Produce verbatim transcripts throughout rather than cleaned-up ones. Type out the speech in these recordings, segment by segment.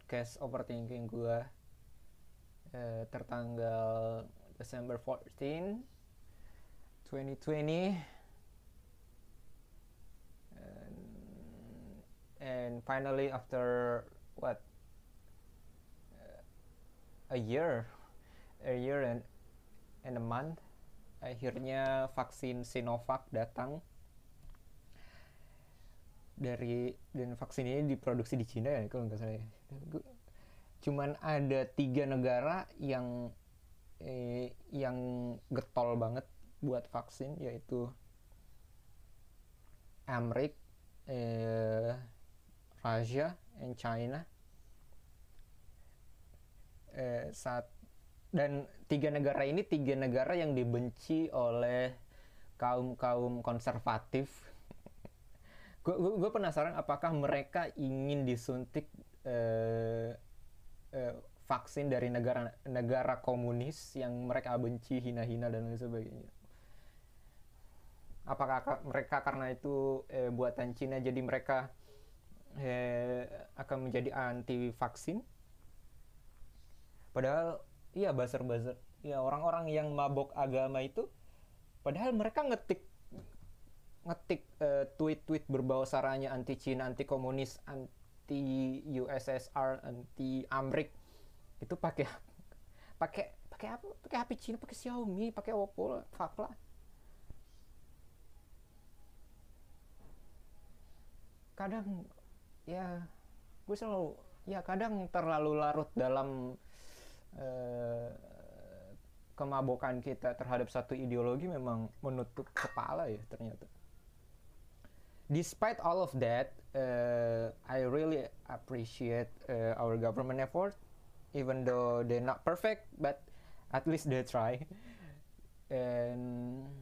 podcast overthinking gue uh, tertanggal December fourteenth twenty twenty, and, and finally after what uh, a year a year and and a month, akhirnya vaksin Sinovac datang dari, dan vaksin ini diproduksi di Cina ya kalau nggak salah ya. Cuman ada tiga negara yang eh, yang getol banget buat vaksin, yaitu Amerika, eh, Russia, and China. Eh, saat dan tiga negara ini tiga negara yang dibenci oleh kaum kaum konservatif. Gue penasaran apakah mereka ingin disuntik eh, eh, vaksin dari negara negara komunis yang mereka benci, hina-hina dan lain sebagainya. Apakah mereka karena itu eh, buatan Cina jadi mereka eh, akan menjadi anti vaksin? Padahal iya buzzer-buzzer, ya orang-orang yang mabok agama itu, padahal mereka ngetik ngetik uh, tweet-tweet berbau saranya anti Cina, anti komunis, anti U S S R, anti Amrik, itu pakai pakai pakai apa? Pakai H P Cina, pakai Xiaomi, pakai Oppo, fuck lah. Kadang ya gue selalu ya kadang terlalu larut dalam uh, kemabokan kita terhadap satu ideologi memang menutup kepala ya ternyata. Despite all of that, uh, I really appreciate uh, our government effort, even though they're not perfect, but at least they try. And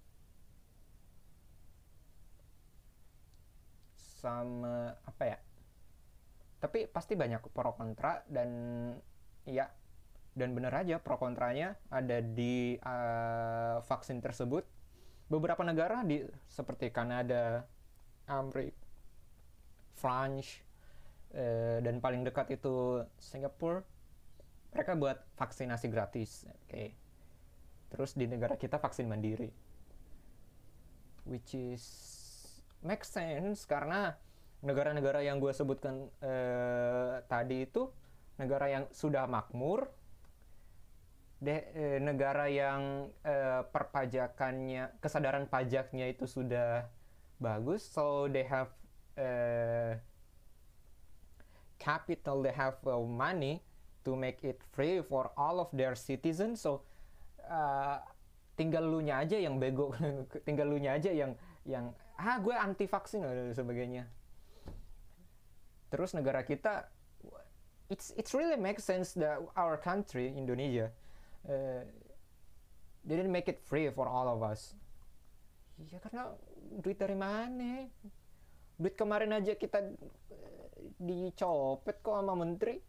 sama apa ya? Tapi pasti banyak pro kontra, dan ya, dan bener aja pro kontranya ada di uh, vaksin tersebut. Beberapa negara di seperti Kanada, Amerika, France, eh, dan paling dekat itu Singapura, mereka buat vaksinasi gratis. Oke. Okay. Terus di negara kita vaksin mandiri, which is make sense karena negara-negara yang gue sebutkan eh, tadi itu negara yang sudah makmur, de, eh, negara yang eh, perpajakannya, kesadaran pajaknya itu sudah bagus, so they have uh, capital, they have uh, money to make it free for all of their citizens. So uh, tinggal lu nya aja yang bego, tinggal lu nya aja yang yang ah gue anti vaksin dan sebagainya. Terus negara kita, it's it's really makes sense that our country Indonesia uh, didn't make it free for all of us. Ya karena duit dari mana? Duit kemarin aja kita dicopet kok sama menteri.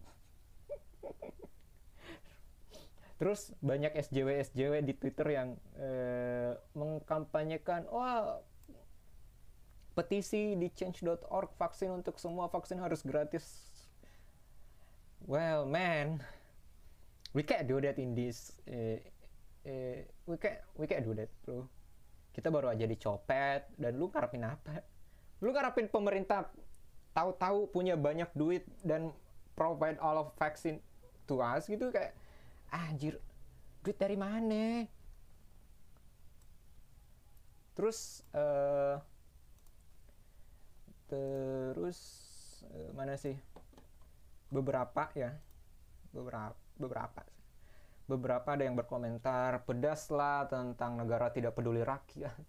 Terus banyak S J W S J W di Twitter yang eh, mengkampanyekan, wah, petisi di change dot org, vaksin untuk semua, vaksin harus gratis. Well man, we can't do that in this. Eh, eh, we can't we can't do that, bro. Kita baru aja dicopet, dan lu ngarepin apa? Lu ngarepin pemerintah tahu-tahu punya banyak duit dan provide all of vaccine to us gitu, kayak anjir, duit dari mana? Terus uh, terus uh, mana sih? Beberapa ya. Beberapa beberapa Beberapa ada yang berkomentar pedas lah tentang negara tidak peduli rakyat.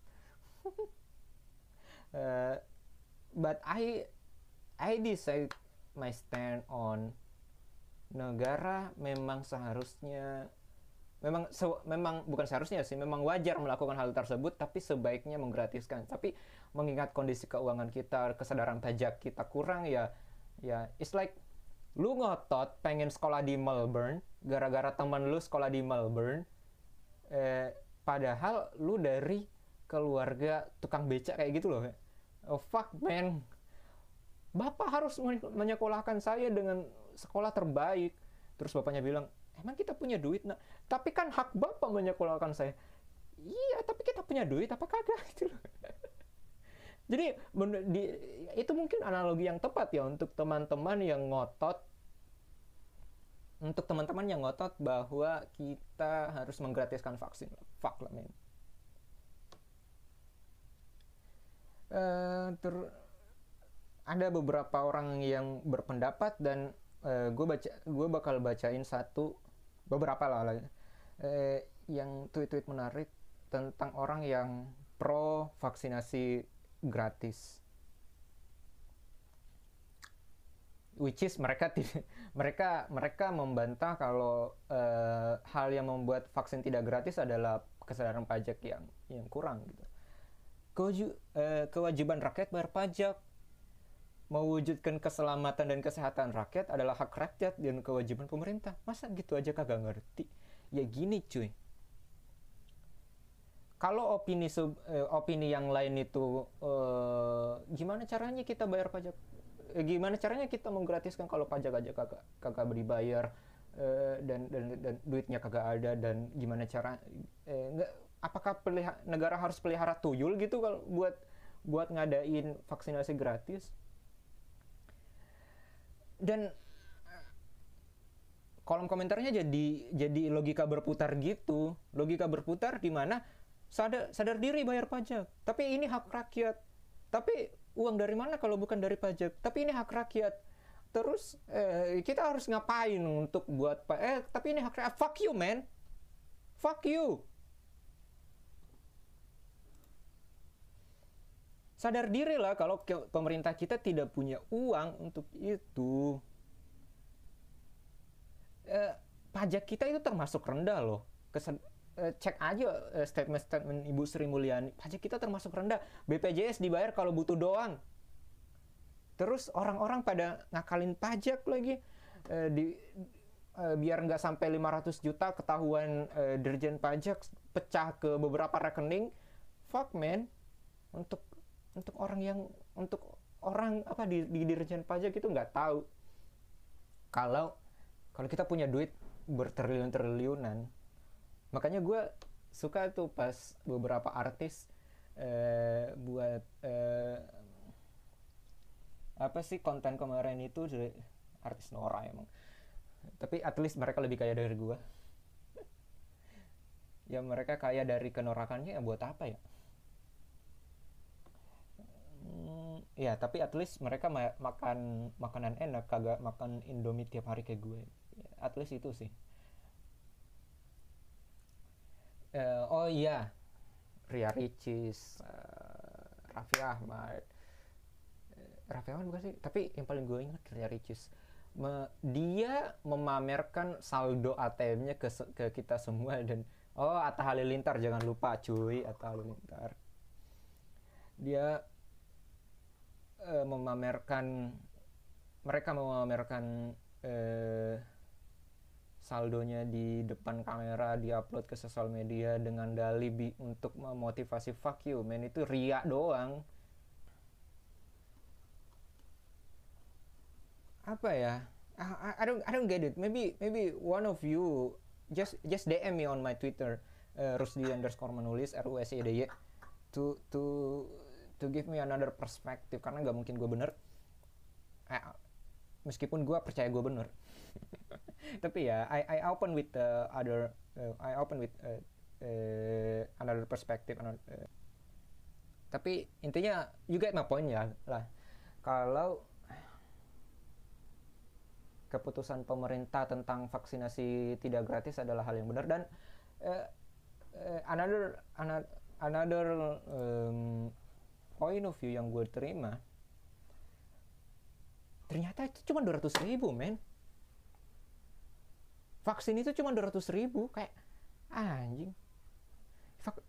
uh, but I I decide my stand on negara memang seharusnya memang se, memang bukan seharusnya sih, memang wajar melakukan hal tersebut, tapi sebaiknya menggratiskan. Tapi mengingat kondisi keuangan kita, kesadaran pajak kita kurang, ya ya it's like lu ngotot pengen sekolah di Melbourne gara-gara teman lu sekolah di Melbourne, eh, padahal lu dari keluarga tukang becak kayak gitu loh. Oh fuck man, Bapak harus menyekolahkan saya dengan sekolah terbaik. Terus bapaknya bilang, emang kita punya duit, nak? Tapi kan hak bapak menyekolahkan saya. Iya, tapi kita punya duit, apa kagak? Gitu loh. Jadi di, itu mungkin analogi yang tepat ya untuk teman-teman yang ngotot, untuk teman-teman yang ngotot bahwa kita harus menggratiskan vaksin. Fuck lah, men. Uh, ter ada beberapa orang yang berpendapat dan uh, gue baca gue bakal bacain satu beberapa lah, lah uh, yang tweet-tweet menarik tentang orang yang pro vaksinasi gratis, which is mereka mereka mereka membantah kalau uh, hal yang membuat vaksin tidak gratis adalah kesadaran pajak yang yang kurang gitu. Kewajiban, uh, kewajiban rakyat bayar pajak, mewujudkan keselamatan dan kesehatan rakyat adalah hak rakyat dan kewajiban pemerintah. Masa gitu aja kagak ngerti? Ya gini cuy, kalau opini sub, eh, opini yang lain itu eh, gimana caranya kita bayar pajak, eh, gimana caranya kita menggratiskan kalau pajak aja kagak kagak dibayar, eh, dan, dan dan duitnya kagak ada, dan gimana cara eh, nggak, apakah pelihara, negara harus pelihara tuyul gitu kalau buat buat ngadain vaksinasi gratis? Dan kolom komentarnya jadi jadi logika berputar gitu, logika berputar di mana sadar sadar diri bayar pajak, tapi ini hak rakyat. Tapi uang dari mana kalau bukan dari pajak? Tapi ini hak rakyat. Terus eh, kita harus ngapain untuk buat eh tapi ini hak rakyat. Fuck you, man. Fuck you. Sadar diri lah kalau pemerintah kita tidak punya uang untuk itu. Eh, pajak kita itu termasuk rendah loh. Kesed- cek aja statement-statement Ibu Sri Mulyani, pajak kita termasuk rendah, B P J S dibayar kalau butuh doang. Terus orang-orang pada ngakalin pajak lagi, eh, di, eh, biar nggak sampai lima ratus juta ketahuan eh, Dirjen Pajak pecah ke beberapa rekening. Fuck man, untuk untuk orang yang untuk orang apa di, di Dirjen Pajak itu nggak tahu kalau kalau kita punya duit bertriliun-triliunan. Makanya gue suka tuh pas beberapa artis eh, buat eh, apa sih konten kemarin itu, artis Nora emang, tapi at least mereka lebih kaya dari gue. Ya mereka kaya dari kenorakannya, ya buat apa ya? Hmm, ya tapi at least mereka ma- makan makanan enak, kagak makan Indomie tiap hari kayak gue. Ya, at least itu sih. Uh, oh iya, Ria Ricis, uh, Raffi Ahmad, uh, Raffi Ahmad bukan sih, tapi yang paling gue ingat Ria Ricis. Me, dia memamerkan saldo A T M-nya ke, ke kita semua, dan oh Atta Halilintar jangan lupa cuy, Atta Halilintar. Dia uh, memamerkan, mereka memamerkan uh, saldonya di depan kamera, diupload ke sosial media dengan dalih bi- untuk memotivasi. Fuck you man, itu ria doang. Apa ya, I, I don't I don't get it. Maybe maybe one of you just just D M me on my Twitter, uh, Rusdi underscore menulis R U S E D Y, to to to give me another perspective, karena nggak mungkin gue bener, eh, meskipun gue percaya gue bener. Tapi ya I I open with the other uh, I open with uh, uh, another perspective, another, uh. Tapi intinya you get my point ya lah, kalau keputusan pemerintah tentang vaksinasi tidak gratis adalah hal yang benar. Dan uh, uh, another another, another um, point of view yang gue terima, ternyata itu cuma dua ratus ribu men. Vaksin itu cuma dua ratus ribu, kayak anjing. Vak-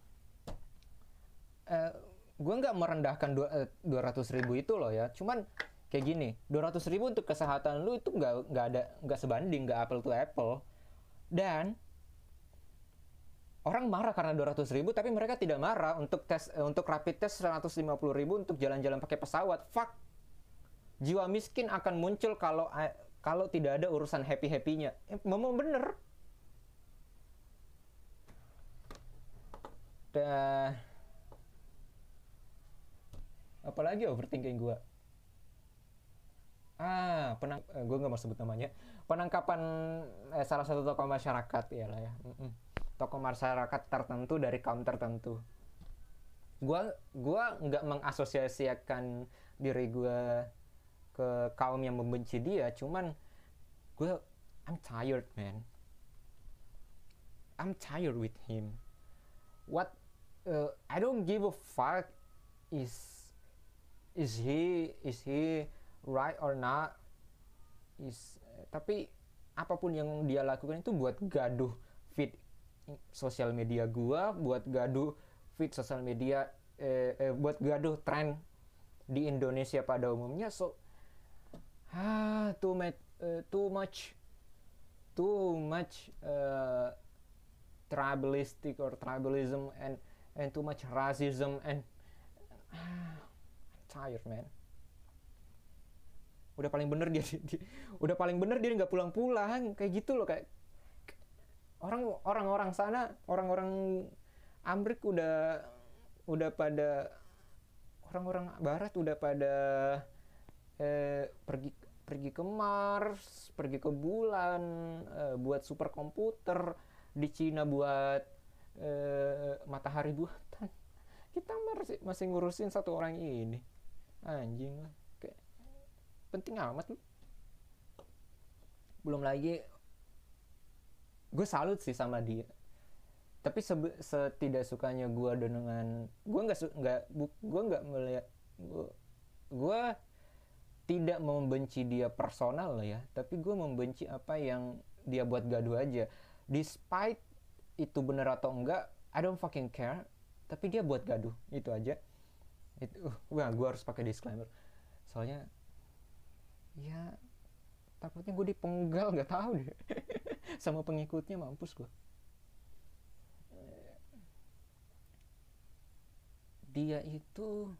uh, gue nggak merendahkan dua ratus ribu itu loh ya, cuman kayak gini, dua ratus ribu untuk kesehatan lu itu nggak nggak ada nggak sebanding, nggak apple to apple. Dan orang marah karena dua ratus ribu, tapi mereka tidak marah untuk tes untuk rapid test seratus lima puluh ribu untuk jalan-jalan pakai pesawat. Fuck. jiwa miskin akan muncul kalau kalau tidak ada urusan happy-happynya. Eh, memang bener. Dan apalagi overthinking gue. Ah, penang, eh, gue nggak mau sebut namanya. Penangkapan eh, salah satu tokoh masyarakat ya lah ya. Mm-mm. Tokoh masyarakat tertentu dari kaum tertentu. Gue gua nggak mengasosiasikan diri gue ke kaum yang membenci dia, cuman gue I'm tired man. I'm tired with him. What uh, I don't give a fuck is is he is he right or not is tapi apapun yang dia lakukan itu buat gaduh feed sosial media gua, buat gaduh feed sosial media eh, eh, buat gaduh tren di Indonesia pada umumnya. So ah too much uh, too much too much uh, tribalistic or tribalism and and too much racism and ah, I'm tired man. Udah paling bener dia, dia udah paling bener dia nggak pulang-pulang kayak gitu loh, kayak orang orang-orang sana, orang-orang Amrik udah udah pada orang-orang barat udah pada eh, pergi pergi ke Mars, pergi ke bulan, eh, buat superkomputer, di Cina buat eh, matahari buatan. Kita masih masih ngurusin satu orang ini. Anjing lah. Kayak penting amat lu. Belum lagi gue salut sih sama dia, tapi sebe- setidak sukanya gue dengan gue nggak nggak gue nggak melihat gue gue tidak membenci dia personal ya, tapi gue membenci apa yang dia buat gaduh aja. Despite itu bener atau enggak, I don't fucking care, tapi dia buat gaduh itu aja. Itu uh, wah gue harus pakai disclaimer soalnya ya takutnya gue dipenggal, nggak tahu deh. Sama pengikutnya, mampus gue. Dia itu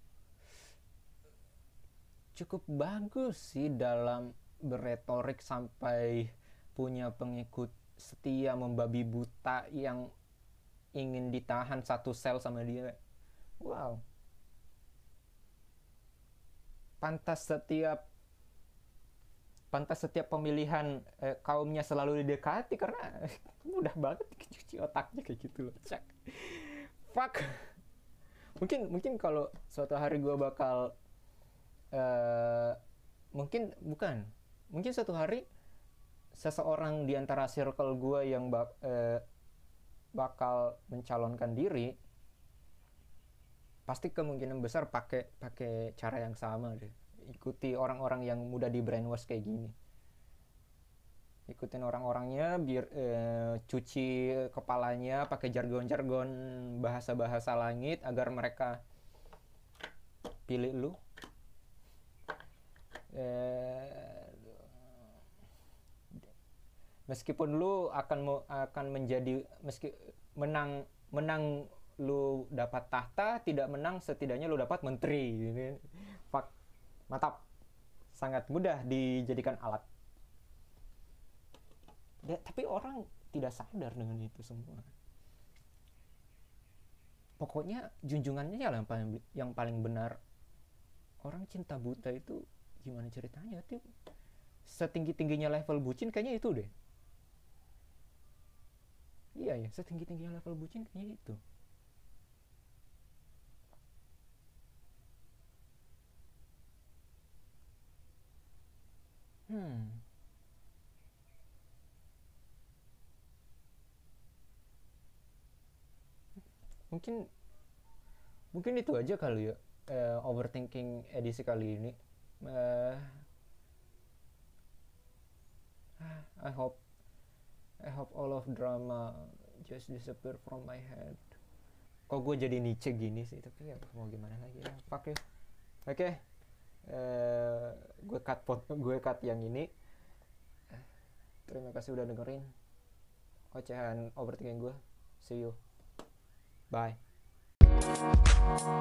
cukup bagus sih dalam berretorik sampai punya pengikut setia membabi buta yang ingin ditahan satu sel sama dia. Wow. Pantas setiap pantas setiap pemilihan eh, kaumnya selalu didekati karena mudah banget cuci otaknya kayak gitu loh. Cak. Fuck. Mungkin mungkin kalau suatu hari gue bakal uh, mungkin bukan mungkin suatu hari seseorang di antara circle gue yang bak, uh, bakal mencalonkan diri, pasti kemungkinan besar pakai pakai cara yang sama deh. Ikuti orang-orang yang mudah di brainwash kayak gini. Ikutin orang-orangnya, biar eh, cuci kepalanya pakai jargon-jargon bahasa-bahasa langit agar mereka pilih lu. Eh, meskipun lu akan akan menjadi meski menang menang lu dapat tahta, tidak menang setidaknya lu dapat menteri. Fuck. Mantap, sangat mudah dijadikan alat. Ya, tapi orang tidak sadar dengan itu semua. Pokoknya junjungannya ya yang paling yang paling benar. Orang cinta buta itu gimana ceritanya? Itu setinggi tingginya level bucin kayaknya itu deh. Iya ya, setinggi tingginya level bucin kayaknya itu. Hmm. Mungkin mungkin itu aja kali ya uh, overthinking edisi kali ini. Uh, I hope I hope all of drama just disappear from my head. Kok gue jadi Nietzsche gini sih, tapi ya mau gimana lagi ya. Fuck ya. Oke. Okay. Uh, gue cut pot, gue cut yang ini. Terima kasih udah dengerin ocehan overthinking gue. See you. Bye.